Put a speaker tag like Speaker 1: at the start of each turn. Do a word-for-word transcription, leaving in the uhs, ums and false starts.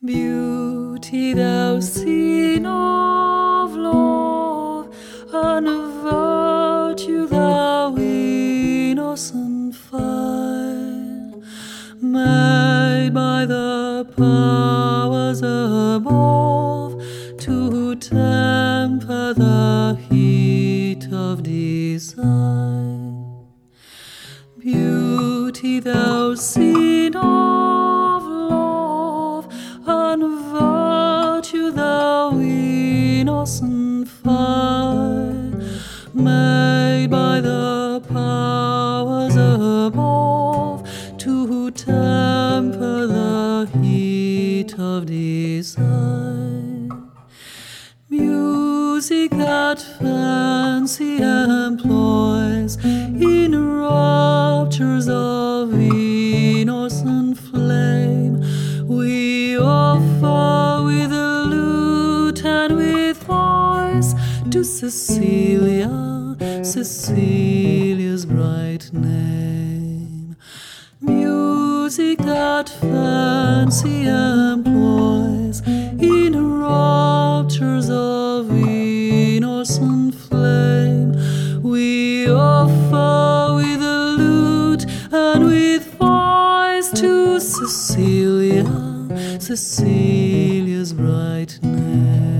Speaker 1: Beauty, thou scene of love, and virtue, thou innocent fire, made by the powers above to temper the heat of desire. Beauty, thou scene of love, and virtue, thou innocent fire, made by the powers above to temper the heat of desire. Music that fancy employs in raptures of innocent flame, we offer with a lute and with voice to Cecilia, Cecilia's bright name. Music that fancy employs in raptures of innocent flame, we offer with a lute and with voice to Cecilia, Cecilia's bright name.